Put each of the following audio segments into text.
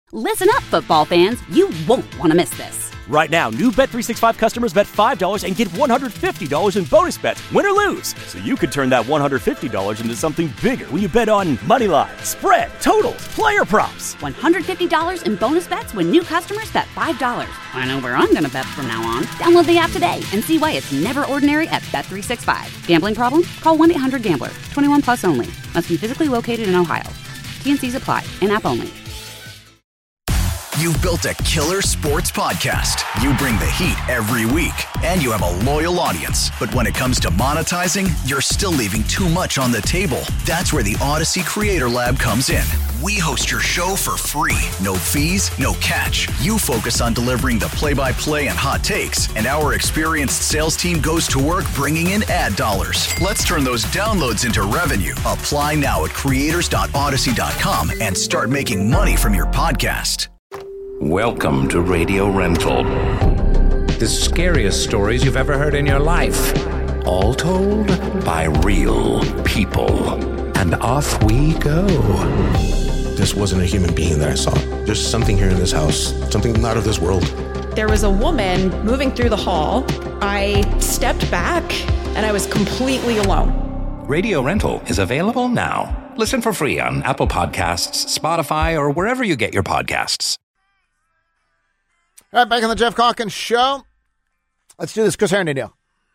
Listen up, football fans. You won't want to miss this. Right now, new Bet365 customers bet $5 and get $150 in bonus bets, win or lose. So you could turn that $150 into something bigger when you bet on money line, spread, totals, player props. $150 in bonus bets when new customers bet $5. I know where I'm going to bet from now on. Download the app today and see why it's never ordinary at Bet365. Gambling problem? Call 1-800-GAMBLER. 21 plus only. Must be physically located in Ohio. T&Cs apply. In-app only. You've built a killer sports podcast. You bring the heat every week, and you have a loyal audience. But when it comes to monetizing, you're still leaving too much on the table. That's where the Odyssey Creator Lab comes in. We host your show for free. No fees, no catch. You focus on delivering the play-by-play and hot takes, and our experienced sales team goes to work bringing in ad dollars. Let's turn those downloads into revenue. Apply now at creators.odyssey.com and start making money from your podcast. Welcome to Radio Rental. The scariest stories you've ever heard in your life. All told by real people. And off we go. This wasn't a human being that I saw. There's something here in this house. Something not of this world. There was a woman moving through the hall. I stepped back and I was completely alone. Radio Rental is available now. Listen for free on Apple Podcasts, Spotify, or wherever you get your podcasts. All right, back on the Jeff Calkins Show. Let's do this. Chris Herndon.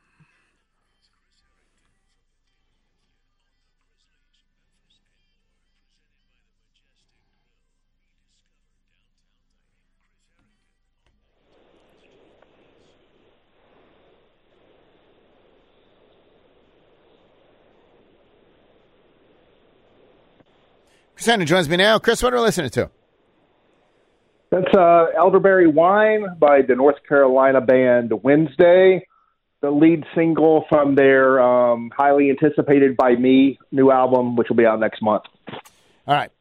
Chris Herndon joins me now. Chris, what are we listening to? That's Elderberry Wine by the North Carolina band Wednesday, the lead single from their highly anticipated By Me new album, which will be out next month. All right.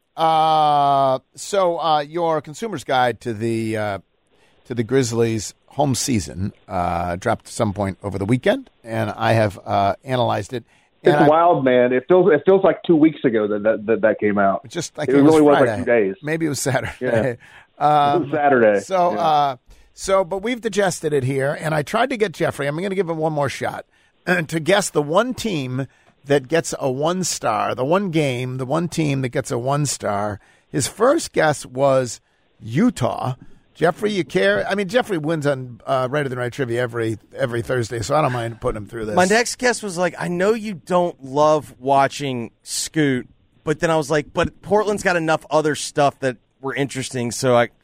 So your consumer's guide to the Grizzlies' home season dropped at some point over the weekend, and I have analyzed it. It's wild, man. It feels like 2 weeks ago that came out. Just like it really was Friday. like 2 days. Maybe it was Saturday. Yeah. It was Saturday. But we've digested it here, and I tried to get Jeffrey. I'm going to give him one more shot to guess the one team that gets a 1-star, the one game, the one team that gets a 1-star. His first guess was Utah. Jeffrey, you care? I mean, Jeffrey wins on Right or the Right Trivia every Thursday, so I don't mind putting him through this. My next guess was like, I know you don't love watching Scoot, but then I was like, but Portland's got enough other stuff that were interesting, so I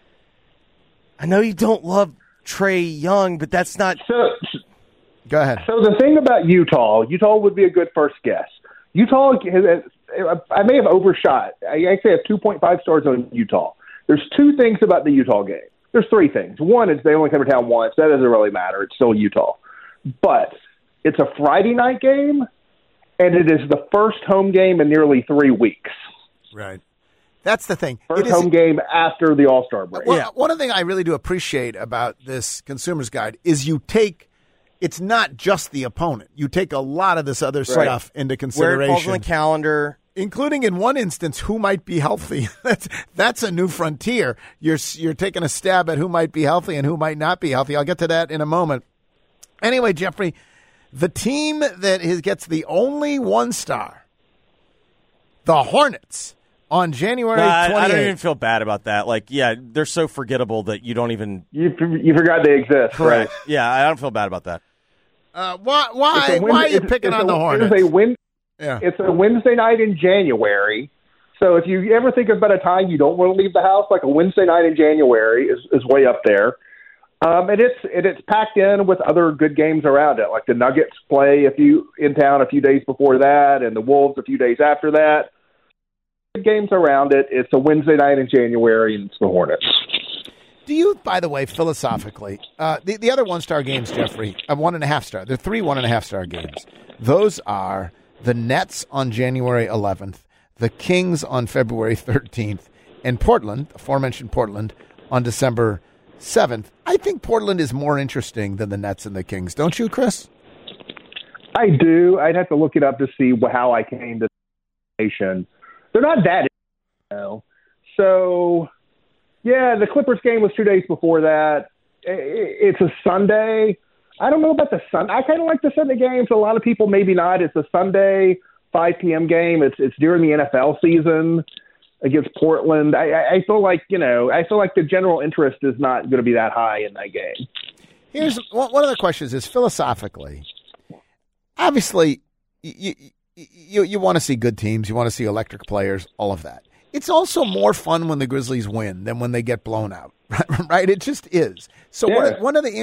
know you don't love Trae Young, but that's not... Go ahead. So the thing about Utah would be a good first guess. Utah, I may have overshot. I actually have 2.5 stars on Utah. There's two things about the Utah game. There's three things. One is they only come to town once. That doesn't really matter. It's still Utah. But it's a Friday night game, and it is the first home game in nearly 3 weeks. Right. That's the thing. First home game after the All-Star break. Well, one thing I really do appreciate about this consumer's guide is it's not just the opponent. You take a lot of this other stuff into consideration. Where it falls on the calendar. Including in one instance, who might be healthy. That's a new frontier. You're taking a stab at who might be healthy and who might not be healthy. I'll get to that in a moment. Anyway, Jeffrey, the team that gets the only 1-star, the Hornets, on January 28th. I don't even feel bad about that. Like, yeah, they're so forgettable that you don't even... You forgot they exist, correct. Right? Yeah, I don't feel bad about that. Why are you picking on the Hornets? It's a Wednesday night in January. So if you ever think about a time you don't want to leave the house, like a Wednesday night in January is way up there. And it's packed in with other good games around it. Like the Nuggets play in town a few days before that, and the Wolves a few days after that. Good games around it. It's a Wednesday night in January, and it's the Hornets. Do you, by the way, philosophically, the other 1-star games, Jeffrey, 1.5-star, there are 3 1.5-star games. Those are the Nets on January 11th, the Kings on February 13th, and Portland, aforementioned Portland, on December 7th. I think Portland is more interesting than the Nets and the Kings. Don't you, Chris? I do. I'd have to look it up to see how I came to the nation. They're not that, So Yeah, the Clippers game was 2 days before that. It's a Sunday. I don't know about the Sunday. I kind of like the Sunday games. A lot of people maybe not. It's a Sunday 5 p.m. game. It's during the NFL season against Portland. I feel like the general interest is not going to be that high in that game. Here's one of the questions is philosophically. Obviously, you want to see good teams. You want to see electric players, all of that. It's also more fun when the Grizzlies win than when they get blown out, right? It just is. So one of the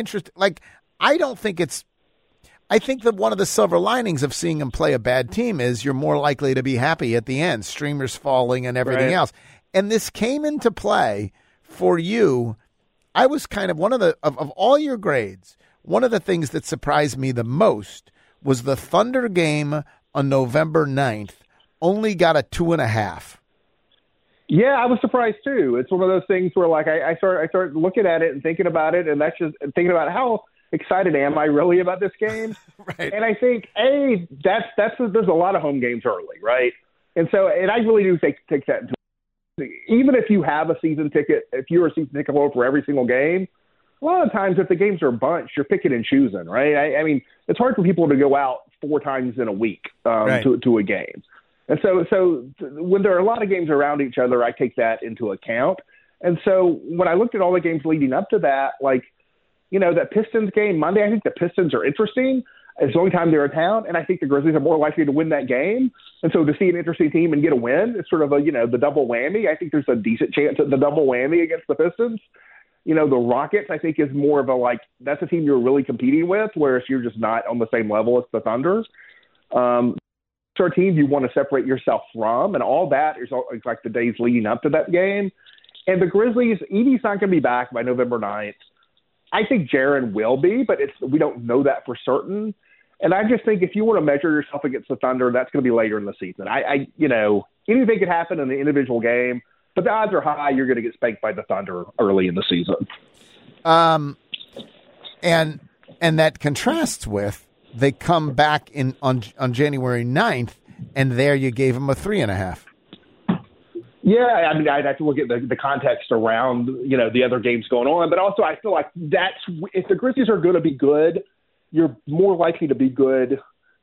I think that one of the silver linings of seeing them play a bad team is you're more likely to be happy at the end, streamers falling and everything else. And this came into play for you. I was kind of one of of all your grades, one of the things that surprised me the most was the Thunder game on November 9th only got a 2.5. Yeah, I was surprised too. It's one of those things where like I started looking at it and thinking about it, and that's just thinking about how excited am I really about this game. Right. And I think there's a lot of home games early, right? And I really do take that into even if you have a season ticket, if you're a season ticket holder for every single game, a lot of times if the games are a bunch, you're picking and choosing, right? I mean, it's hard for people to go out 4 times in a week to a game. And so when there are a lot of games around each other, I take that into account. And so when I looked at all the games leading up to that, like, that Pistons game Monday, I think the Pistons are interesting. It's the only time they're in town, and I think the Grizzlies are more likely to win that game. And so to see an interesting team and get a win, it's sort of the double whammy. I think there's a decent chance at the double whammy against the Pistons. The Rockets, I think, is more of that's a team you're really competing with, whereas you're just not on the same level as the Thunder. Are teams you want to separate yourself from, and all that is like the days leading up to that game. And the Grizzlies, Edie's not going to be back by November 9th. I think Jaren will be, but we don't know that for certain. And I just think if you want to measure yourself against the Thunder, that's going to be later in the season. Anything could happen in the individual game, but the odds are high you're going to get spanked by the Thunder early in the season. And that contrasts with they come back on January 9th, and there you gave them a 3.5. Yeah, I mean, I'd have to look at the context around, the other games going on. But also I feel like if the Grizzlies are going to be good, you're more likely to be good,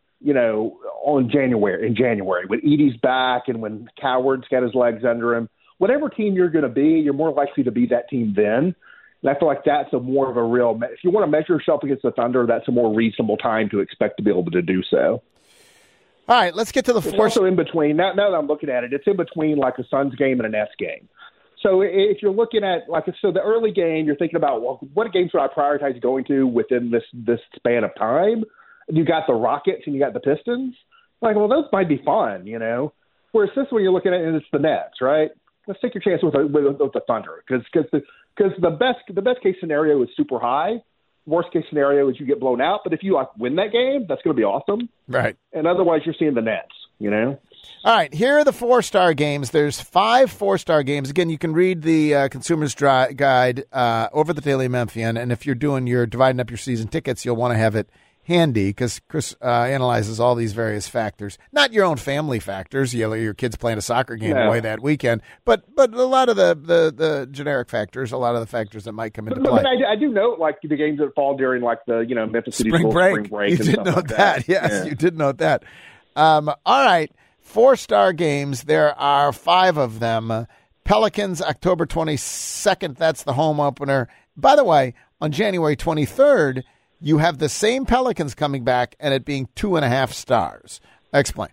in January when Edie's back and when Coward's got his legs under him. Whatever team you're going to be, you're more likely to be that team then. And I feel like that's more of a real – if you want to measure yourself against the Thunder, that's a more reasonable time to expect to be able to do so. All right, let's get to the It's also in between. Now that I'm looking at it, it's in between like a Suns game and a Nets game. So if you're looking at the early game, you're thinking about, well, what games would I prioritize going to within this span of time? You got the Rockets and you got the Pistons. Like, well, those might be fun, Whereas this one you're looking at, and it's the Nets, right? Let's take your chance with the Thunder because the best case scenario is super high. Worst case scenario is you get blown out. But if you win that game, that's going to be awesome. Right. And otherwise, you're seeing the Nets, All right, here are the 4-star games. There's 5 4-star games. Again, you can read the Consumer's Guide over the Daily Memphian. And if you're dividing up your season tickets, you'll want to have it handy because Chris analyzes all these various factors. Not your own family factors, your kids playing a soccer game away that weekend, but a lot of the generic factors, a lot of the factors that might come into play. But I do note the games that fall during the Memphis City spring break. You did note like that. Yes, you did note that. All right, 4-star games. There are 5 of them. Pelicans, October 22nd. That's the home opener. By the way, on January 23rd. You have the same Pelicans coming back and it being 2.5 stars. Explain.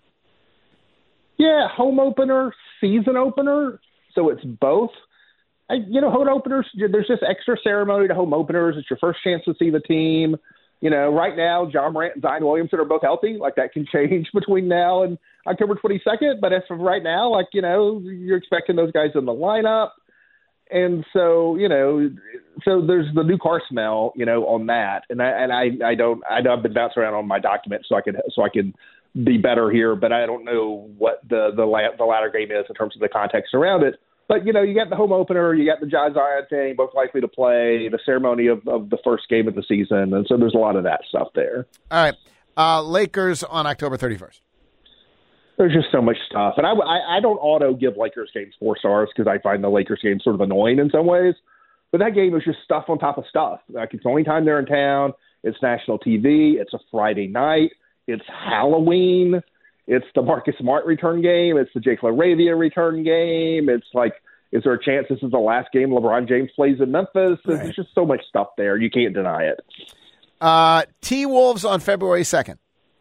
Yeah, home opener, season opener. So it's both. Home openers, there's just extra ceremony to home openers. It's your first chance to see the team. Right now, John Morant and Zion Williamson are both healthy. That can change between now and October 22nd. But as of right now, you're expecting those guys in the lineup. And so, so there's the new car smell, on that. And I've been bouncing around on my documents so I can be better here, but I don't know what the latter game is in terms of the context around it. But, you got the home opener, you got the John Zion thing, both likely to play, the ceremony of the first game of the season. And so there's a lot of that stuff there. All right. Lakers on October 31st. There's just so much stuff. And I don't auto give Lakers games 4 stars because I find the Lakers game sort of annoying in some ways. But that game is just stuff on top of stuff. Like, it's the only time they're in town. It's national TV. It's a Friday night. It's Halloween. It's the Marcus Smart return game. It's the Jake LaRavia return game. It's like, is there a chance this is the last game LeBron James plays in Memphis? Right. There's just so much stuff there. You can't deny it. T-Wolves on February 2nd.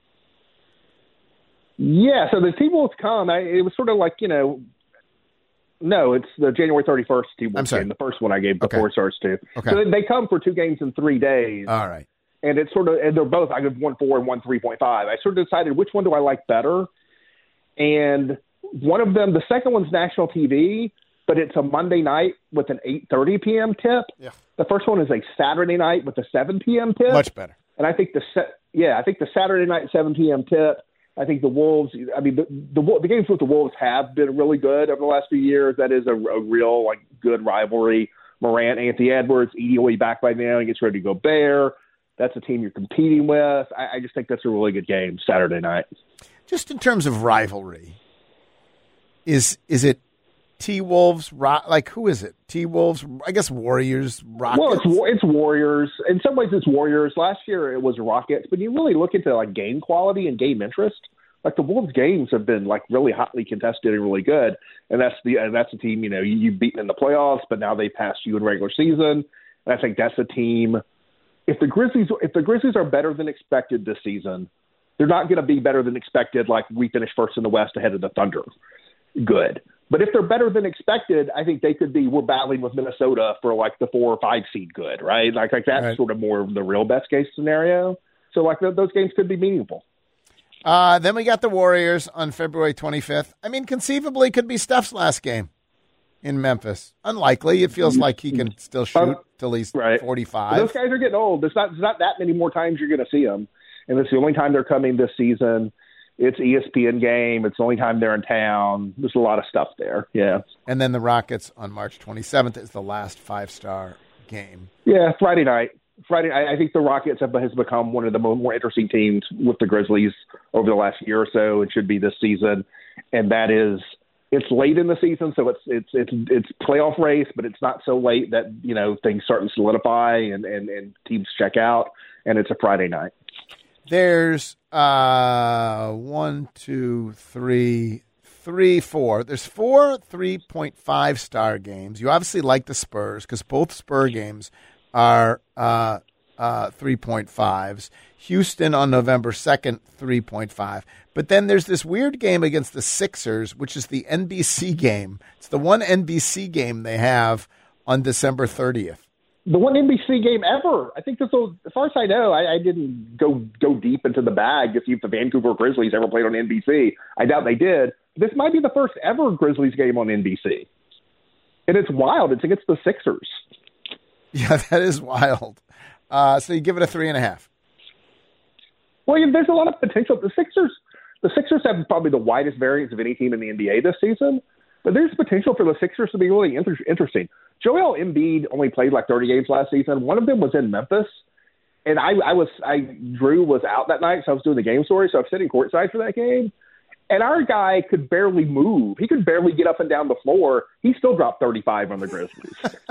Yeah, so the T-Wolves come. It was sort of like, no, it's the January 31st T-Wolves game, the first one I gave the 4 stars to. Okay. So they come for 2 games in 3 days. All right. And it's sort of, and they're both, I give 1 4 and 1 3.5. I sort of decided which one do I like better. And one of them, the second one's national TV, but it's a Monday night with an 8:30 p.m. tip. Yeah. The first one is a Saturday night with a 7 p.m. tip. Much better. And I think the Saturday night 7 p.m. tip, I think the Wolves, I mean, the games with the Wolves have been really good over the last few years. That is a real, like, good rivalry. Morant, Anthony Edwards, Edie will be back by now. He gets ready to go Bear. That's a team you're competing with. I just think that's a really good game Saturday night. Just in terms of rivalry, is it T-Wolves? Like, who is it? T-Wolves? I guess Warriors, Rockets? Well, it's Warriors. In some ways, it's Warriors. Last year, it was Rockets. But you really look into, like, game quality and game interest. Like, the Wolves games have been, like, really hotly contested and really good. And that's a team, you've beaten in the playoffs, but now they passed you in regular season. And I think that's a team. If the Grizzlies are better than expected this season, they're not going to be better than expected, like we finished first in the West ahead of the Thunder. Good. But if they're better than expected, I think they could be, we're battling with Minnesota for like the 4 or 5 seed good, right? Like that's right. Sort of more of the real best case scenario. So like those games could be meaningful. Then we got the Warriors on February 25th. I mean, conceivably could be Steph's last game in Memphis. Unlikely. It feels like he can still shoot till he's 45. But those guys are getting old. There's not that many more times you're going to see them. And it's the only time they're coming this season. It's ESPN game. It's the only time they're in town. There's a lot of stuff there. Yeah. And then the Rockets on March 27th is the last 5-star game. Yeah, Friday night. I think the Rockets has become one of the more interesting teams with the Grizzlies over the last year or so. It should be this season. And that is, it's late in the season, so it's playoff race, but it's not so late that, things start to solidify and teams check out. And it's a Friday night. There's 1, 2, 3, 4. There's 4 3.5-star games. You obviously like the Spurs because both Spur games are 3.5s. Houston on November 2nd, 3.5. But then there's this weird game against the Sixers, which is the NBC game. It's the one NBC game they have on December 30th. The one NBC game ever. I think this will, as far as I know, I didn't go deep into the bag to see if the Vancouver Grizzlies ever played on NBC. I doubt they did. This might be the first ever Grizzlies game on NBC. And it's wild. It's against the Sixers. Yeah, that is wild. So you give it a 3.5. Well, there's a lot of potential. The Sixers have probably the widest variance of any team in the NBA this season. But there's potential for the Sixers to be really interesting. Joel Embiid only played like 30 games last season. One of them was in Memphis. And Drew was out that night, so I was doing the game story, so I was sitting courtside for that game. And our guy could barely move. He could barely get up and down the floor. He still dropped 35 on the Grizzlies.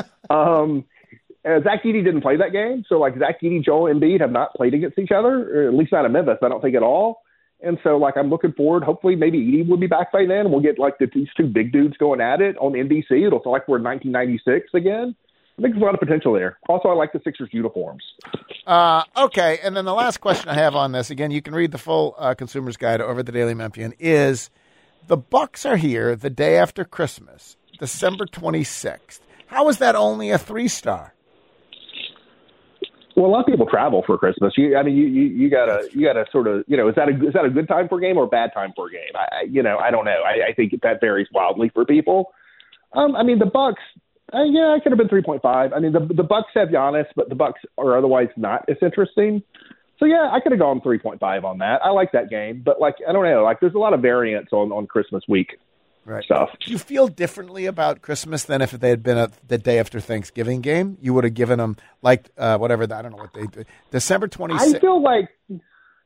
Zach Edey didn't play that game. So, like, Zach Edey, Joel Embiid have not played against each other, or at least not in Memphis, I don't think at all. And so, like, I'm looking forward. Hopefully, maybe Edey will be back by then. We'll get, like, these two big dudes going at it on NBC. It'll feel like we're in 1996 again. I think there's a lot of potential there. Also, I like the Sixers uniforms. Okay, and then the last question I have on this, again, you can read the full Consumer's Guide over at the Daily Memphian, is the Bucks are here the day after Christmas, December 26th. How is that only a 3-star? Well, a lot of people travel for Christmas. You gotta sort of, is that a good time for a game or a bad time for a game? I don't know. I think that varies wildly for people. The Bucks. I could have been 3.5. I mean, the Bucks have Giannis, but the Bucks are otherwise not as interesting. So yeah, I could have gone 3.5 on that. I like that game, but like I don't know. Like there's a lot of variance on Christmas week. Right. Stuff. Do you feel differently about Christmas than if they had been the day after Thanksgiving game? You would have given them, like, whatever, I don't know what they do. December 26th. I feel like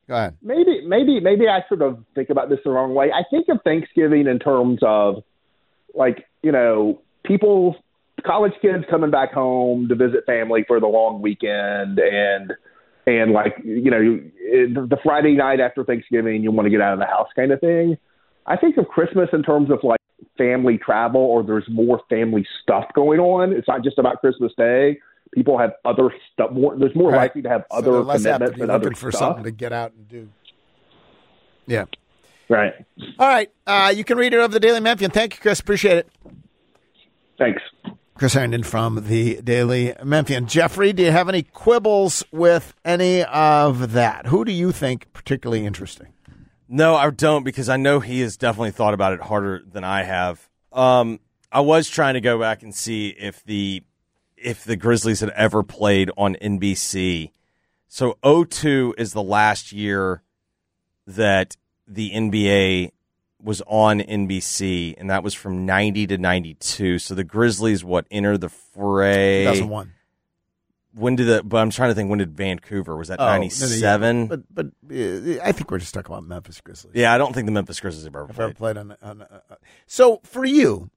Go ahead. Maybe I sort of think about this the wrong way. I think of Thanksgiving in terms of, like, people, college kids coming back home to visit family for the long weekend, and like, the Friday night after Thanksgiving, you want to get out of the house kind of thing. I think of Christmas in terms of like family travel, or there's more family stuff going on. It's not just about Christmas Day. People have other stuff. There's more likely to have other commitments and other for stuff. Something to get out and do. Yeah. Right. All right. You can read it over the Daily Memphian. Thank you, Chris. Appreciate it. Thanks. Chris Herndon from the Daily Memphian. Jeffrey, do you have any quibbles with any of that? Who do you think particularly interesting? No, I don't, because I know he has definitely thought about it harder than I have. I was trying to go back and see if the Grizzlies had ever played on NBC. So 2002 is the last year that the NBA was on NBC, and that was from 90 to 92. So the Grizzlies, entered the fray? 2001. But I'm trying to think, when did Vancouver? Was that 97? But I think we're just talking about Memphis Grizzlies. Yeah, I don't think the Memphis Grizzlies have ever played. on So for you,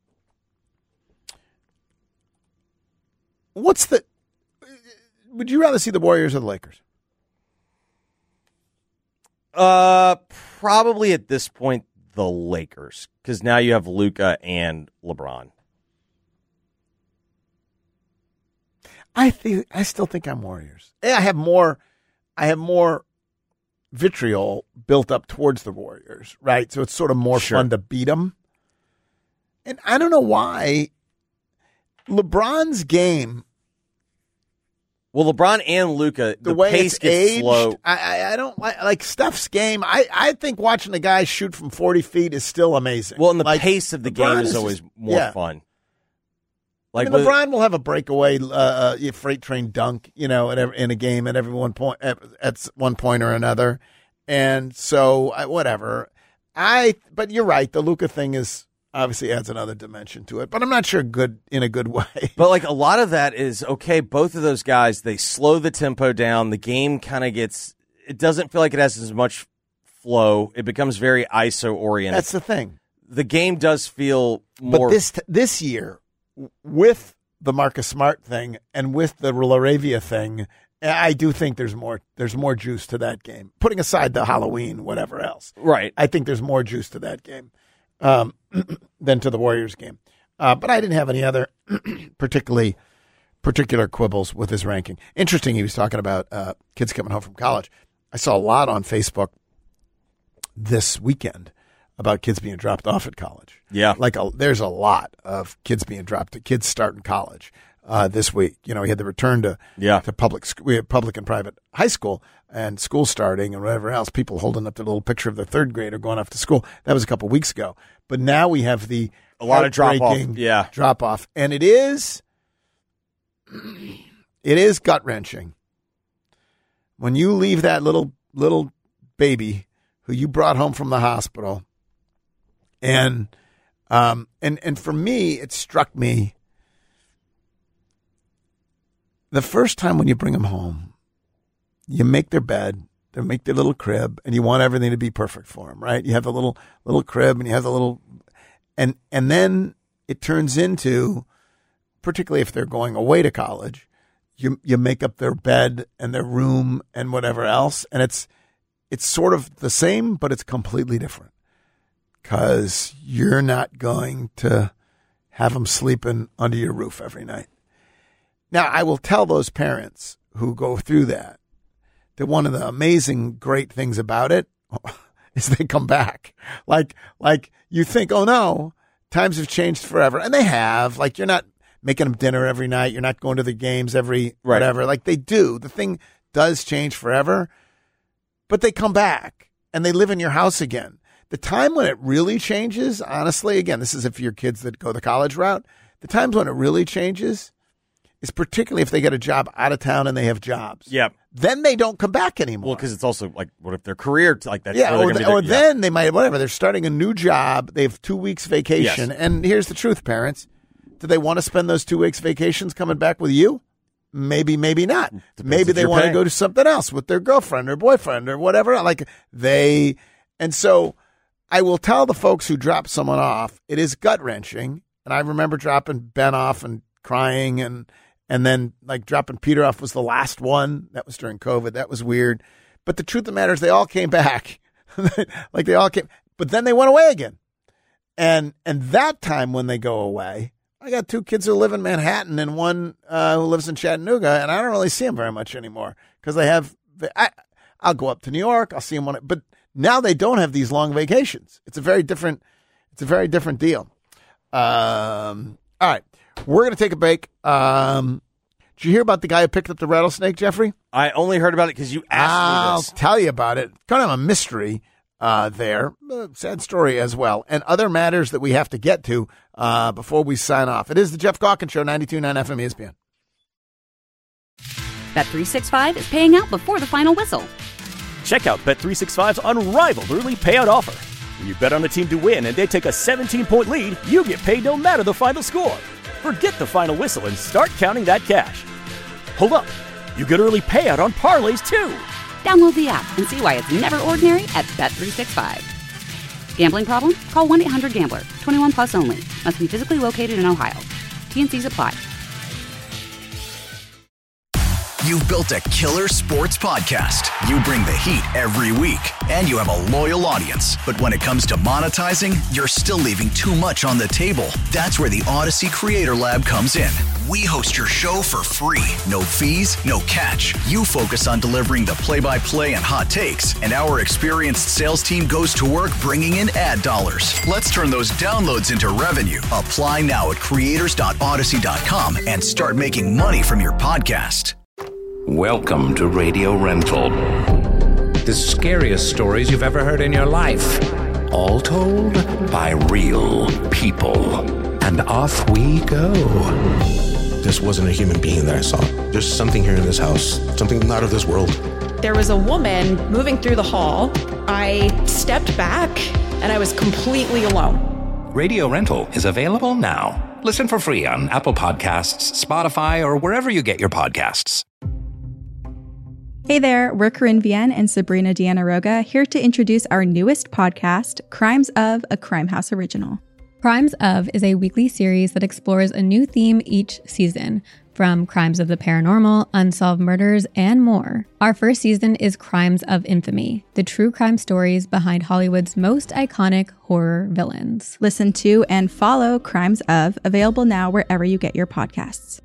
would you rather see the Warriors or the Lakers? Probably at this point, the Lakers, because now you have Luka and LeBron. I still think I'm Warriors. I have more vitriol built up towards the Warriors, right? So it's sort of more fun to beat them. And I don't know why LeBron's game. Well, LeBron and Luka, the way pace it's gets aged, slow. I don't like Steph's game. I think watching a guy shoot from 40 feet is still amazing. Well, and the pace of the game is always more fun. Like LeBron will have a breakaway freight train dunk, in a game at one point or another, and so whatever. But you're right. The Luka thing is obviously adds another dimension to it, but I'm not sure in a good way. But like a lot of that is okay. Both of those guys, they slow the tempo down. The game kind of it doesn't feel like it has as much flow. It becomes very ISO oriented. That's the thing. The game does feel more. But this year, with the Marcus Smart thing and with the LaRavia thing, I do think there's more juice to that game. Putting aside the Halloween, whatever else. Right. I think there's more juice to that game than to the Warriors game. But I didn't have any other particular quibbles with his ranking. Interesting, he was talking about kids coming home from college. I saw a lot on Facebook this weekend about kids being dropped off at college. Yeah. There's a lot of kids being dropped, kids starting college this week. We had the return to public and private high school and school starting and whatever else, people holding up their little picture of their third grader going off to school. That was a couple weeks ago. But now we have a lot of drop off. And it is gut-wrenching. When you leave that little baby who you brought home from the hospital, and for me, it struck me the first time when you bring them home, you make their bed, they make their little crib, and you want everything to be perfect for them, right? You have the little crib, and you have the little, and then it turns into, particularly if they're going away to college, you make up their bed and their room and whatever else, and it's sort of the same, but it's completely different. Because you're not going to have them sleeping under your roof every night. Now, I will tell those parents who go through that one of the amazing, great things about it is they come back. Like you think, oh no, times have changed forever. And they have. Like, you're not making them dinner every night. You're not going to the games every whatever. Like, they do. The thing does change forever. But they come back and they live in your house again. The time when it really changes, honestly, again, this is if you're kids that go the college route, the times when it really changes is particularly if they get a job out of town and they have jobs. Yep. Then they don't come back anymore. Well, because it's also like, what if their career like that? Yeah, or then they might, whatever, they're starting a new job, they have 2 weeks vacation, and here's the truth, parents. Do they want to spend those 2 weeks vacations coming back with you? maybe not. Depends Maybe if they you're want to paying. go do something else with their girlfriend or boyfriend or whatever. And so I will tell the folks who drop someone off, it is gut wrenching. And I remember dropping Ben off and crying, and then like dropping Peter off was the last one. That was during COVID. That was weird. But the truth of the matter is they all came back. Like they all came, but then they went away again. And that time when they go away, I got 2 kids who live in Manhattan and one who lives in Chattanooga, and I don't really see them very much anymore because I'll go up to New York. I'll see them but now they don't have these long vacations. It's a very different deal. All right, we're going to take a break. Did you hear about the guy who picked up the rattlesnake, Jeffrey? I only heard about it because you asked me this. I'll tell you about it. Kind of a mystery there. Sad story as well. And other matters that we have to get to before we sign off. It is the Jeff Calkins Show, 92.9 FM ESPN. Bet365 is paying out before the final whistle. Check out Bet365's unrivaled early payout offer. When you bet on a team to win and they take a 17-point lead, you get paid no matter the final score. Forget the final whistle and start counting that cash. Hold up. You get early payout on parlays, too. Download the app and see why it's never ordinary at Bet365. Gambling problem? Call 1-800-GAMBLER. 21 plus only. Must be physically located in Ohio. T&Cs apply. You've built a killer sports podcast. You bring the heat every week, and you have a loyal audience. But when it comes to monetizing, you're still leaving too much on the table. That's where the Odyssey Creator Lab comes in. We host your show for free. No fees, no catch. You focus on delivering the play-by-play and hot takes, and our experienced sales team goes to work bringing in ad dollars. Let's turn those downloads into revenue. Apply now at creators.odyssey.com and start making money from your podcast. Welcome to Radio Rental. The scariest stories you've ever heard in your life. All told by real people. And off we go. This wasn't a human being that I saw. There's something here in this house, something not of this world. There was a woman moving through the hall. I stepped back and I was completely alone. Radio Rental is available now. Listen for free on Apple Podcasts, Spotify, or wherever you get your podcasts. Hey there, we're Corinne Vienne and Sabrina Deanna Roga here to introduce our newest podcast, Crimes of, a Crime House original. Crimes of is a weekly series that explores a new theme each season, from crimes of the paranormal, unsolved murders, and more. Our first season is Crimes of Infamy, the true crime stories behind Hollywood's most iconic horror villains. Listen to and follow Crimes of, available now wherever you get your podcasts.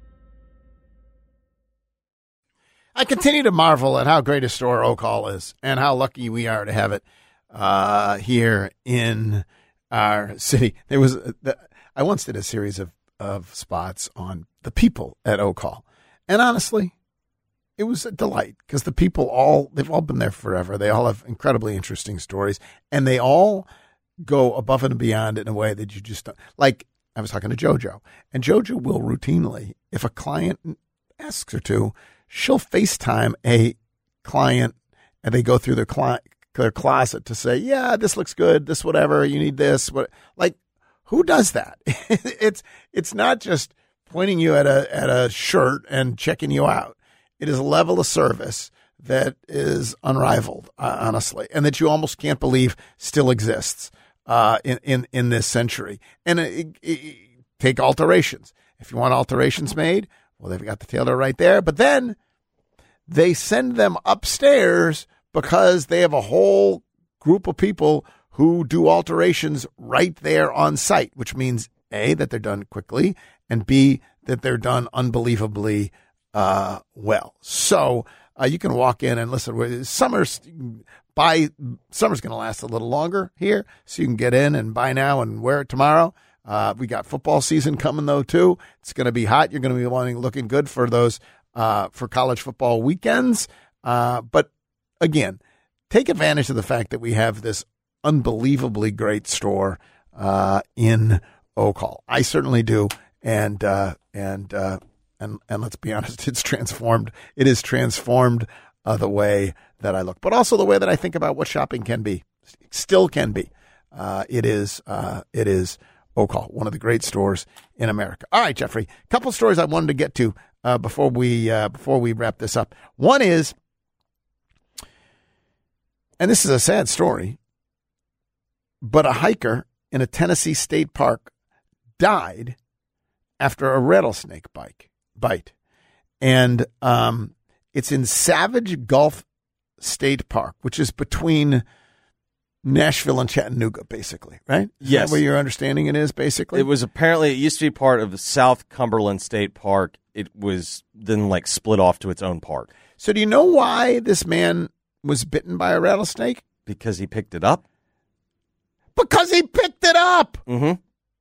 I continue to marvel at how great a store Oak Hall is and how lucky we are to have it here in our city. I once did a series of spots on the people at Oak Hall. And honestly, it was a delight because the people they've all been there forever. They all have incredibly interesting stories, and they all go above and beyond in a way that you just don't. Like, I was talking to JoJo, and JoJo will routinely, if a client asks her to, she'll FaceTime a client and they go through their closet to say, yeah, this looks good. This, whatever, you need this. What, like, who does that? It's not just pointing you at a shirt and checking you out. It is a level of service that is unrivaled, honestly, and that you almost can't believe still exists in this century. And take alterations. If you want alterations made, well, they've got the tailor right there, but then they send them upstairs because they have a whole group of people who do alterations right there on site, which means A, that they're done quickly, and B, that they're done unbelievably well. So you can walk in and listen. Summer's going to last a little longer here, so you can get in and buy now and wear it tomorrow. We got football season coming though too. It's going to be hot. You're going to be looking good for those for college football weekends. But again, take advantage of the fact that we have this unbelievably great store in Oak Hall. I certainly do, and let's be honest, it's transformed. It is transformed the way that I look, but also the way that I think about what shopping can be, still can be. It is Oak Hall, one of the great stores in America. All right, Jeffrey, a couple stories I wanted to get to before we wrap this up. One is, and this is a sad story, but a hiker in a Tennessee state park died after a rattlesnake bite. And it's in Savage Gulf State Park, which is between Nashville and Chattanooga, basically, right? Yes. Is that what your understanding it is, basically? It used to be part of the South Cumberland State Park. It was then split off to its own park. So do you know why this man was bitten by a rattlesnake? Because he picked it up? Because he picked it up! Mm-hmm.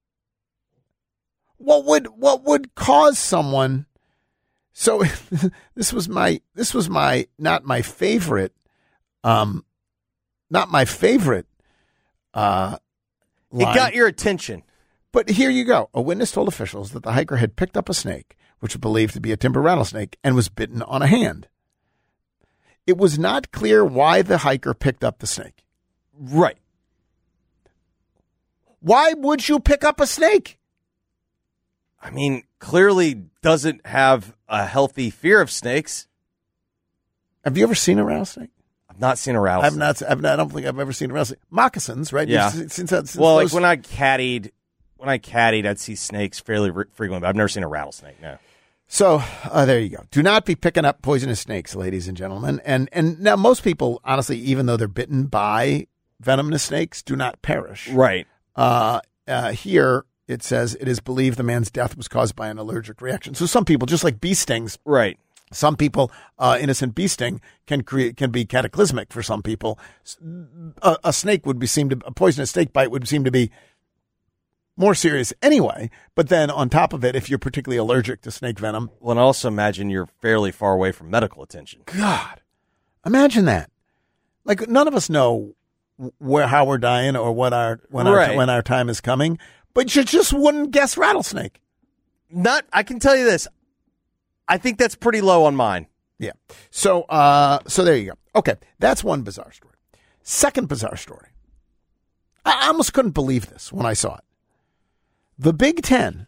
What would cause someone... So this was not my favorite line. It got your attention. But here you go. A witness told officials that the hiker had picked up a snake, which was believed to be a timber rattlesnake, and was bitten on a hand. It was not clear why the hiker picked up the snake. Right. Why would you pick up a snake? I mean, clearly doesn't have a healthy fear of snakes. Have you ever seen a rattlesnake? I've not seen a rattlesnake. I don't think I've ever seen a rattlesnake. Moccasins, right? Yeah. Since when I caddied, I'd see snakes fairly frequently, but I've never seen a rattlesnake. No. So there you go. Do not be picking up poisonous snakes, ladies and gentlemen. And now most people, honestly, even though they're bitten by venomous snakes, do not perish. Right. Here it says it is believed the man's death was caused by an allergic reaction. So some people, just like bee stings, right? Some people, innocent bee sting can be cataclysmic for some people. A poisonous snake bite would seem to be more serious anyway. But then on top of it, if you're particularly allergic to snake venom, well, and I also imagine you're fairly far away from medical attention. God, imagine that. Like none of us know how we're dying or when our time is coming, but you just wouldn't guess rattlesnake. I can tell you this. I think that's pretty low on mine. Yeah. So there you go. Okay. That's one bizarre story. Second bizarre story. I almost couldn't believe this when I saw it. The Big Ten,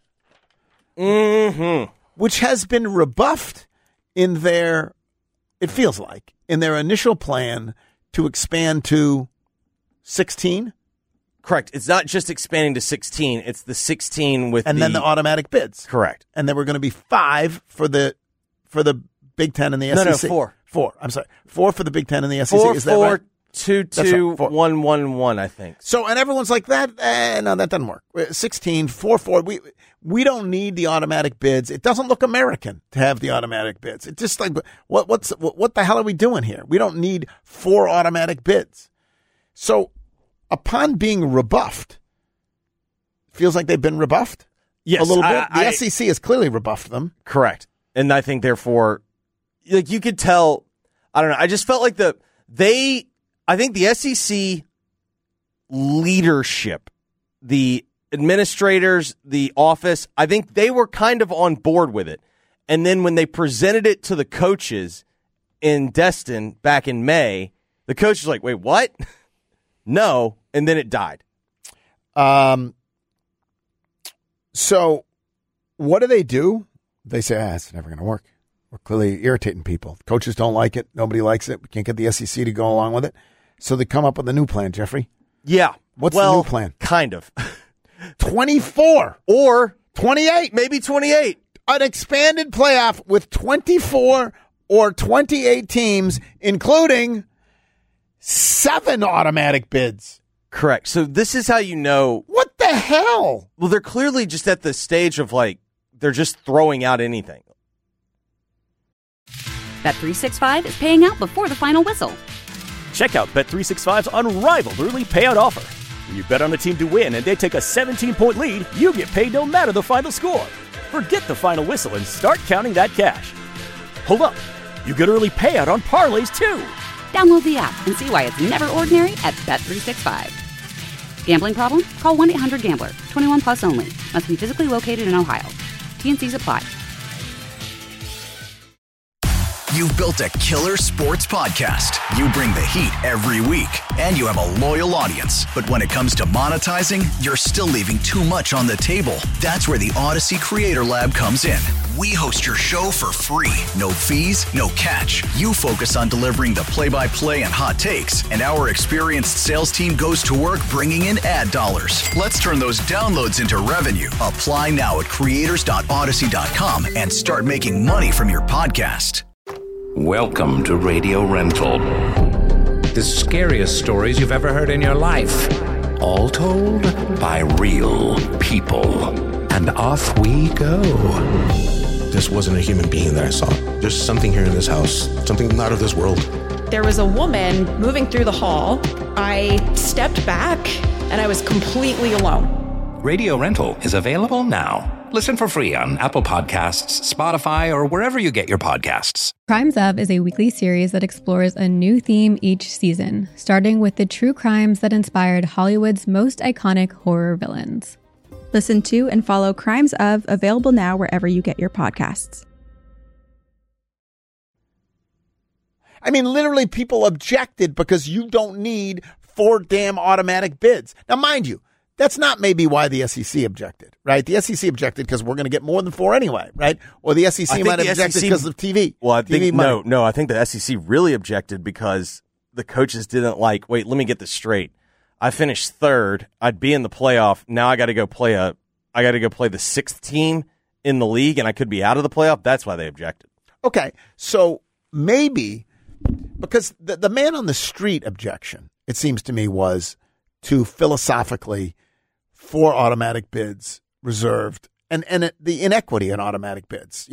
which has been rebuffed in their initial plan to expand to 16. Correct. It's not just expanding to 16. It's the 16 with then the automatic bids. Correct. And there were going to be 5 for the Big Ten and the SEC. No, 4. 4. I'm sorry. 4 for the Big Ten and the SEC. 4, Is that right? 2, 2, 1, 1, 1, I think. So, and everyone's like, no, that doesn't work. 16, 4, 4. We don't need the automatic bids. It doesn't look American to have the automatic bids. It's just like, what the hell are we doing here? We don't need 4 automatic bids. So, upon being rebuffed, feels like they've been rebuffed? Yes. A little bit. The SEC has clearly rebuffed them. Correct. And I think, therefore, you could tell, I don't know, I just felt like I think the SEC leadership, the administrators, the office, I think they were kind of on board with it. And then when they presented it to the coaches in Destin back in May, the coach was like, wait, what? No. And then it died. So what do? They say, it's never going to work. We're clearly irritating people. Coaches don't like it. Nobody likes it. We can't get the SEC to go along with it. So they come up with a new plan, Jeffrey. Yeah. What's the new plan? Kind of. 24. Or 28. Maybe 28. An expanded playoff with 24 or 28 teams, including 7 automatic bids. Correct. So this is how you know. What the hell? Well, they're clearly just at the stage of they're just throwing out anything. Bet365 is paying out before the final whistle. Check out Bet365's unrivaled early payout offer. When you bet on a team to win and they take a 17-point lead, you get paid no matter the final score. Forget the final whistle and start counting that cash. Hold up. You get early payout on parlays, too. Download the app and see why it's never ordinary at Bet365. Gambling problem? Call 1-800-GAMBLER. 21 plus only. Must be physically located in Ohio. T&Cs apply. You've built a killer sports podcast. You bring the heat every week, and you have a loyal audience. But when it comes to monetizing, you're still leaving too much on the table. That's where the Odyssey Creator Lab comes in. We host your show for free. No fees, no catch. You focus on delivering the play-by-play and hot takes, and our experienced sales team goes to work bringing in ad dollars. Let's turn those downloads into revenue. Apply now at creators.odyssey.com and start making money from your podcast. Welcome to Radio Rental. The scariest stories you've ever heard in your life. All told by real people. And off we go. This wasn't a human being that I saw. There's something here in this house, something not of this world. There was a woman moving through the hall. I stepped back and I was completely alone. Radio Rental is available now. Listen for free on Apple Podcasts, Spotify, or wherever you get your podcasts. Crimes Of is a weekly series that explores a new theme each season, starting with the true crimes that inspired Hollywood's most iconic horror villains. Listen to and follow Crimes Of, available now wherever you get your podcasts. I mean, literally, people objected because you don't need 4 damn automatic bids. Now, mind you, that's not maybe why the SEC objected, right? The SEC objected because we're going to get more than 4 anyway, right? Or the SEC might have objected because of TV. Well, I think money. no. I think the SEC really objected because the coaches didn't like. Wait, let me get this straight. I finished 3rd. I'd be in the playoff. Now I got to go play the 6th team in the league, and I could be out of the playoff. That's why they objected. Okay, so maybe because the man on the street objection, it seems to me, was to philosophically 4 automatic bids reserved, and the inequity in automatic bids.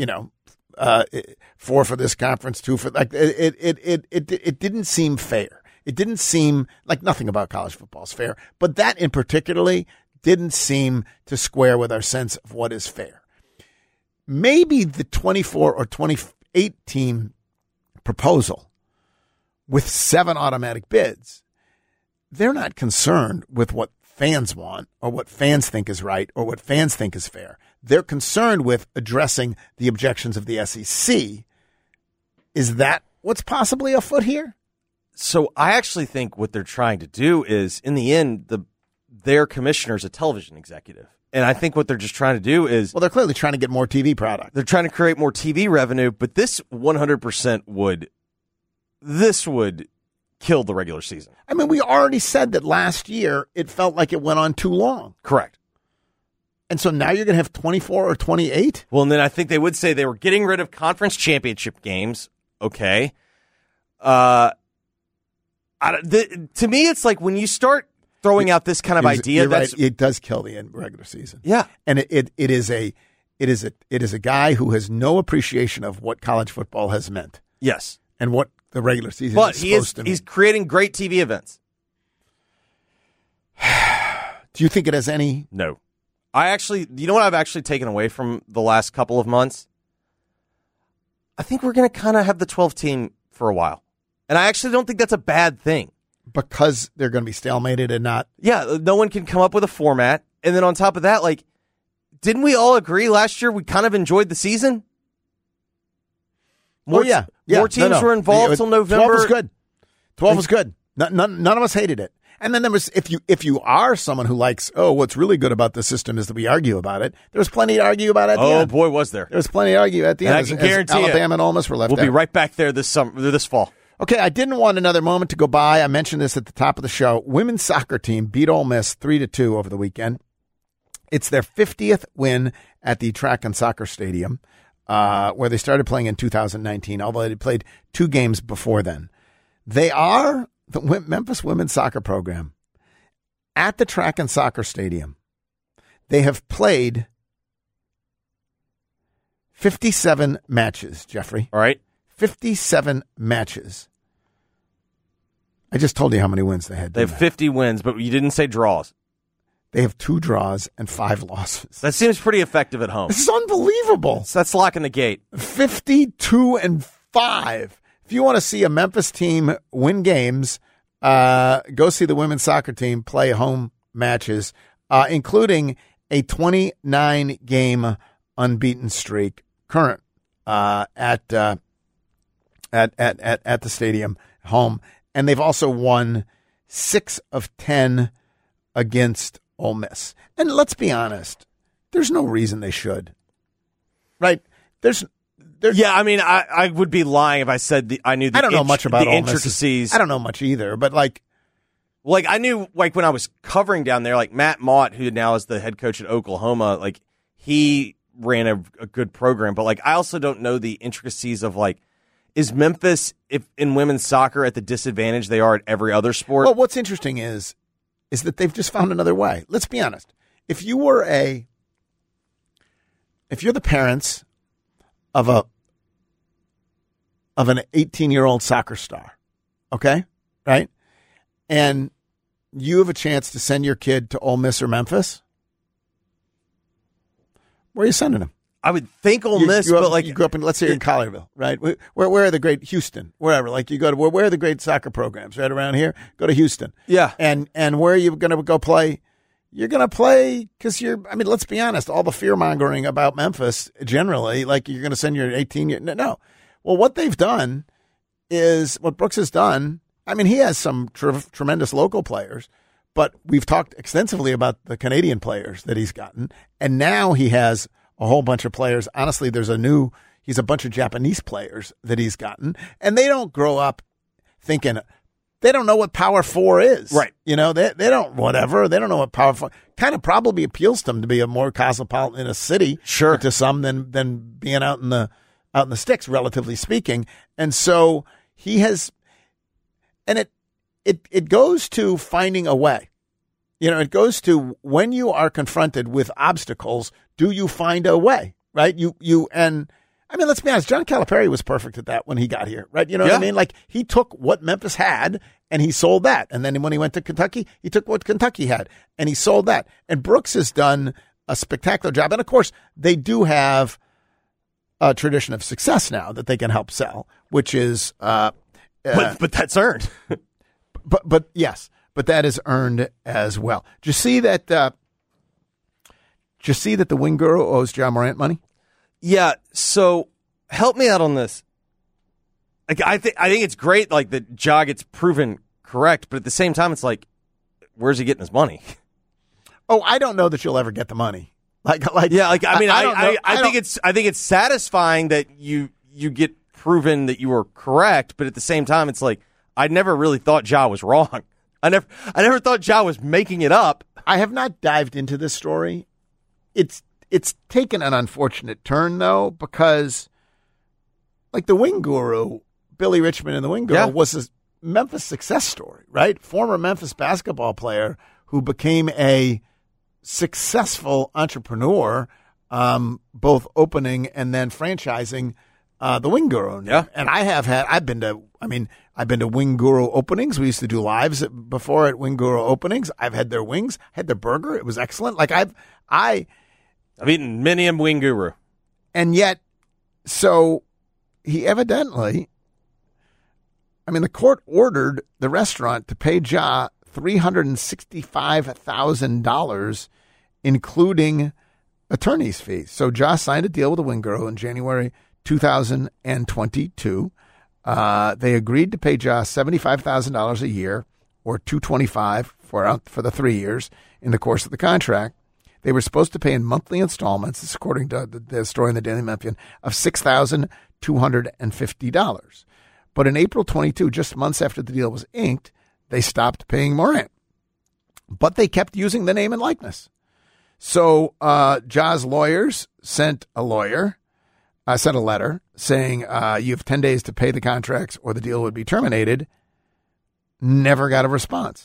4 for this conference, 2 for like it didn't seem fair. It didn't seem like nothing about college football is fair, but that in particularly didn't seem to square with our sense of what is fair. Maybe the 24 or 28 team proposal with 7 automatic bids, they're not concerned with what fans want or what fans think is right or what fans think is fair. They're concerned with addressing the objections of the SEC. Is that what's possibly afoot here? So I actually think what they're trying to do is, in the end, their commissioner's a television executive. And I think what they're just trying to do is... Well, they're clearly trying to get more TV product. They're trying to create more TV revenue, but this 100% would kill the regular season. I mean, we already said that last year it felt like it went on too long. Correct. And so now you're going to have 24 or 28? Well, and then I think they would say they were getting rid of conference championship games. Okay. To me, it's like when you start throwing out this kind of idea, right, it does kill the regular season. Yeah, and it is a guy who has no appreciation of what college football has meant. Yes, and what the regular season but is supposed to mean. He's creating great TV events. Do you think it has any? No, you know what I've actually taken away from the last couple of months? I think we're going to kind of have the 12 team for a while. And I actually don't think that's a bad thing. Because they're going to be stalemated and not... Yeah, no one can come up with a format. And then on top of that, like, didn't we all agree last year we kind of enjoyed the season? More teams were involved till November. 12 was good. 12 was good. None of us hated it. And then there was, if you are someone who likes, what's really good about the system is that we argue about it, there was plenty to argue about at the end. Oh, boy, was there. There was plenty to argue at the end. I can guarantee Alabama and Ole Miss were left out. We'll be right back there this fall. Okay, I didn't want another moment to go by. I mentioned this at the top of the show. Women's soccer team beat Ole Miss 3-2 over the weekend. It's their 50th win at the Track and Soccer Stadium, where they started playing in 2019, although they played 2 games before then. They are the Memphis women's soccer program at the Track and Soccer Stadium. They have played 57 matches, Jeffrey. All right. 57 matches. I just told you how many wins they had. They have 50 wins, but you didn't say draws. They have 2 draws and 5 losses. That seems pretty effective at home. This is unbelievable. That's locking the gate. 52-5. If you want to see a Memphis team win games, go see the women's soccer team play home matches, including a 29-game unbeaten streak current at at the stadium home, and they've also won 6 of 10 against Ole Miss. And let's be honest, there's no reason they should, right? Yeah, I mean, I would be lying if I said I knew. I don't know much about the Ole Miss. intricacies. I don't know much either, but like I knew when I was covering down there, like Matt Mott, who now is the head coach at Oklahoma, like he ran a good program, but like I also don't know the intricacies of like, is Memphis in women's soccer at the disadvantage they are at every other sport? Well, what's interesting is that they've just found another way. Let's be honest. If you're the parents of an 18-year-old soccer star, okay, right, and you have a chance to send your kid to Ole Miss or Memphis, where are you sending him? I would think Ole Miss, but like you grew up in, let's say you're in Collierville, right? Where are the great Houston, wherever? Like you go to where are the great soccer programs? Right around here, go to Houston. Yeah, and where are you going to go play? You're going to play because let's be honest, all the fear mongering about Memphis generally, like you're going to send your 18-year. No. Well, what they've done is what Brooks has done. I mean, he has some tremendous local players, but we've talked extensively about the Canadian players that he's gotten. And now he has a whole bunch of players. Honestly, he's a bunch of Japanese players that he's gotten, and they don't grow up thinking. They don't know what Power 4 is. Right. They don't, whatever. They don't know what Power 4 kind of probably appeals to them to be a more cosmopolitan in a city to some than being out in the sticks, relatively speaking. And so he has, and it goes to finding a way. It goes to when you are confronted with obstacles, do you find a way, right? Let's be honest, John Calipari was perfect at that when he got here, right? You know what I mean? Like, he took what Memphis had and he sold that. And then when he went to Kentucky, he took what Kentucky had and he sold that. And Brooks has done a spectacular job. And of course, they do have a tradition of success now that they can help sell, which is, but that's earned. but yes, but that is earned as well. Did you see that? The wing guru owes Ja Morant money? Yeah, so help me out on this. Like, I think it's great, like, that Ja gets proven correct, but at the same time, it's like, where's he getting his money? Oh, I don't know that you'll ever get the money. I think it's satisfying that you get proven that you were correct, but at the same time, it's like, I never really thought Ja was wrong. I never thought Ja was making it up. I have not dived into this story. It's taken an unfortunate turn, though, because, like, the wing guru, Billy Richmond and the wing guru, was a Memphis success story, right? Former Memphis basketball player who became a successful entrepreneur, both opening and then franchising the wing guru. Yeah. And I've been to wing guru openings. We used to do lives before at wing guru openings. I've had their wings, had their burger. It was excellent. Like, I've eaten many a wing guru. And yet, so he evidently, the court ordered the restaurant to pay Ja $365,000, including attorney's fees. So Ja signed a deal with the wing guru in January 2022. They agreed to pay Ja $75,000 a year, or $225,000 for the 3 years in the course of the contract. They were supposed to pay in monthly installments, this according to the story in the Daily Memphian, of $6,250. But in April 22, just months after the deal was inked, they stopped paying Morant. But they kept using the name and likeness. So Ja's lawyers sent a letter saying you have 10 days to pay the contracts or the deal would be terminated. Never got a response.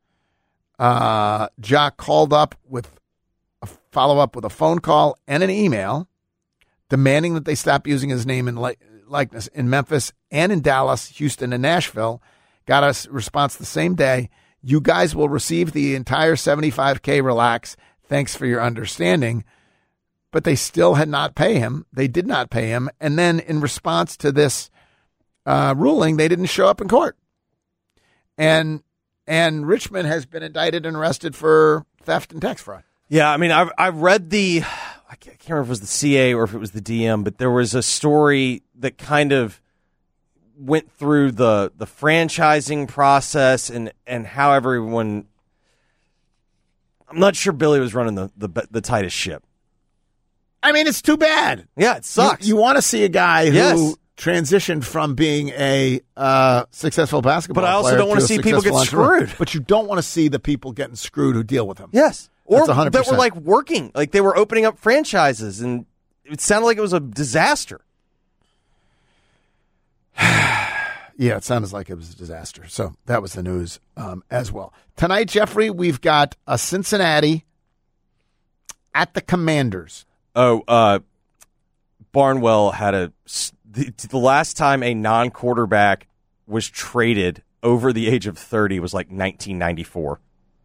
Ja called up with a follow-up with a phone call and an email demanding that they stop using his name and likeness in Memphis and in Dallas, Houston, and Nashville. Got a response the same day. You guys will receive the entire $75K, relax. Thanks for your understanding. But they still had not paid him. They did not pay him. And then in response to this ruling, they didn't show up in court. And Richmond has been indicted and arrested for theft and tax fraud. Yeah, I've read I can't remember if it was the CA or if it was the DM, but there was a story that kind of went through the franchising process and how everyone. I'm not sure Billy was running the tightest ship. I mean, it's too bad. Yeah, it sucks. You want to see a guy who transitioned from being a successful basketball player. But I also don't want to see people get screwed. But you don't want to see the people getting screwed who deal with him. Yes. Or That's 100%. that were like working, like they were opening up franchises, and it sounded like it was a disaster. Yeah, it sounded like it was a disaster. So that was the news as well. Tonight, Jeffrey, we've got a Cincinnati at the Commanders. Oh, Barnwell had the last time a non-quarterback was traded over the age of 30 was like 1994.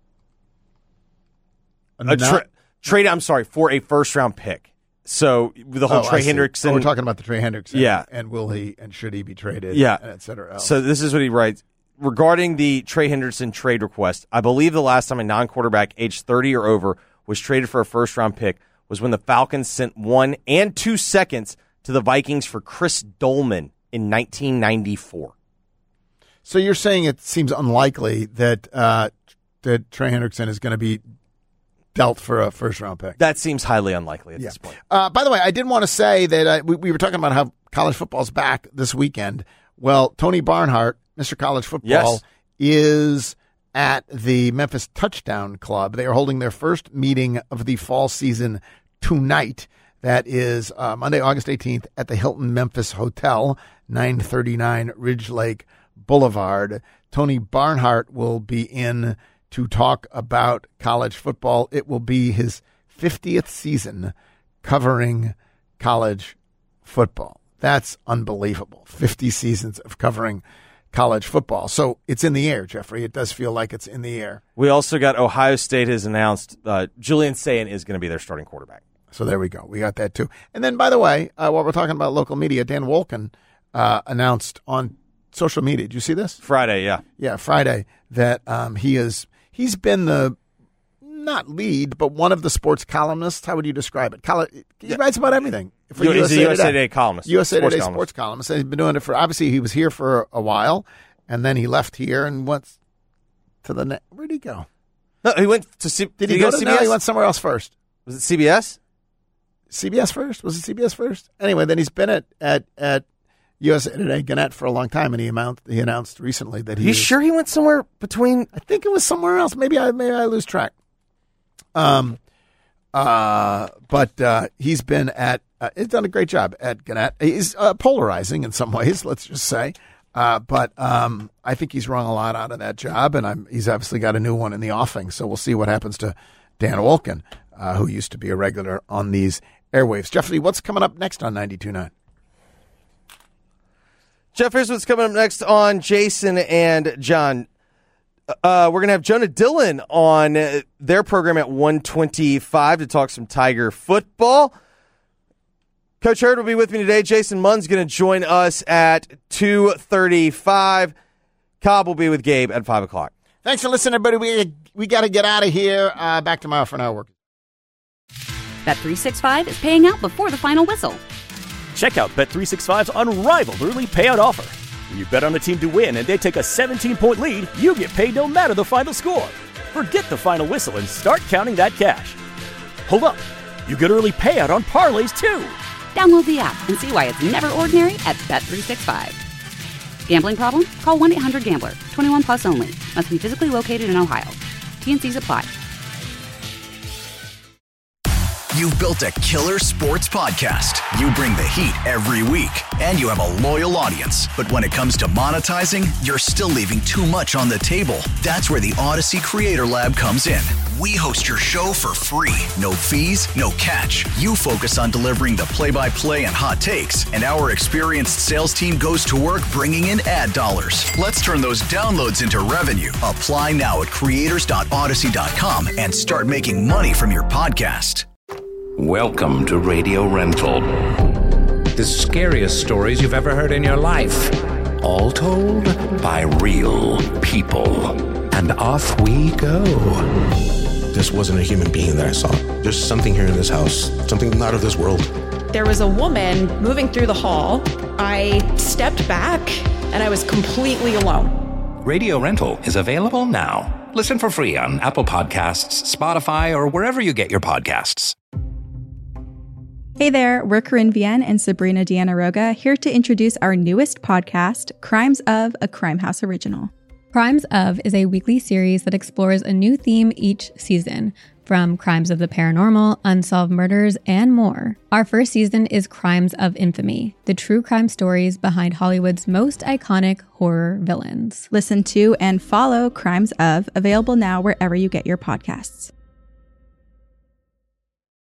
Trade, I'm sorry, for a first-round pick. So the whole Trey Hendrickson. Oh, we're talking about the Trey Hendrickson. Yeah. And will he and should he be traded? Yeah. And et cetera. So this is what he writes. Regarding the Trey Hendrickson trade request, I believe the last time a non-quarterback aged 30 or over was traded for a first-round pick was when the Falcons sent 1 and 2 seconds to the Vikings for Chris Dolman in 1994. So you're saying it seems unlikely that Trey Hendrickson is going to be dealt for a first-round pick. That seems highly unlikely at this point. By the way, I did want to say that we were talking about how college football's back this weekend. Well, Tony Barnhart, Mr. College Football, is at the Memphis Touchdown Club. They are holding their first meeting of the fall season tonight. That is Monday, August 18th at the Hilton Memphis Hotel, 939 Ridge Lake Boulevard. Tony Barnhart will be in to talk about college football. It will be his 50th season covering college football. That's unbelievable. 50 seasons of covering college football. So it's in the air, Jeffrey. It does feel like it's in the air. We also got Ohio State has announced Julian Sayin is going to be their starting quarterback. So there we go. We got that too. And then, by the way, while we're talking about local media, Dan Wolken announced on social media. Did you see this? Friday, yeah. Yeah, Friday, that he's been the, not lead, but one of the sports columnists. How would you describe it? He writes about everything. He's a USA Today columnist. USA Today sports columnist. And he's been doing it for, obviously, he was here for a while, and then he left here and went to the net. Where'd he go? No, he went to Did he go to CBS? No, he went somewhere else first. Was it CBS? CBS first? Was it CBS first? Anyway, then he's been at USA Today Gannett for a long time, and he announced recently that you sure he went somewhere between? I think it was somewhere else. Maybe I lose track. But he's been at. He's done a great job at Gannett. He's polarizing in some ways, let's just say. But I think he's wrung a lot out of that job, and he's obviously got a new one in the offing. So we'll see what happens to Dan Wolken, who used to be a regular on these airwaves. Jeffrey, what's coming up next on 92.9? Jeff, here's what's coming up next on Jason and John. We're going to have Jonah Dillon on their program at 1:25 to talk some Tiger football. Coach Hurd will be with me today. Jason Munn's going to join us at 2:35. Cobb will be with Gabe at 5 o'clock. Thanks for listening, everybody. We got to get out of here. Back tomorrow for an hour work. Bet365 is paying out before the final whistle. Check out Bet365's unrivaled early payout offer. When you bet on a team to win and they take a 17-point lead, you get paid no matter the final score. Forget the final whistle and start counting that cash. Hold up. You get early payout on parlays, too. Download the app and see why it's never ordinary at Bet365. Gambling problem? Call 1-800-GAMBLER. 21 plus only. Must be physically located in Ohio. T&Cs apply. You've built a killer sports podcast. You bring the heat every week, and you have a loyal audience. But when it comes to monetizing, you're still leaving too much on the table. That's where the Odyssey Creator Lab comes in. We host your show for free. No fees, no catch. You focus on delivering the play-by-play and hot takes, and our experienced sales team goes to work bringing in ad dollars. Let's turn those downloads into revenue. Apply now at creators.odyssey.com and start making money from your podcast. Welcome to Radio Rental. The scariest stories you've ever heard in your life. All told by real people. And off we go. This wasn't a human being that I saw. There's something here in this house. Something not of this world. There was a woman moving through the hall. I stepped back and I was completely alone. Radio Rental is available now. Listen for free on Apple Podcasts, Spotify, or wherever you get your podcasts. Hey there, we're Corinne Vienne and Sabrina Deanna Roga, here to introduce our newest podcast, Crimes of, a Crime House original. Crimes of is a weekly series that explores a new theme each season, from crimes of the paranormal, unsolved murders, and more. Our first season is Crimes of Infamy, the true crime stories behind Hollywood's most iconic horror villains. Listen to and follow Crimes of, available now wherever you get your podcasts.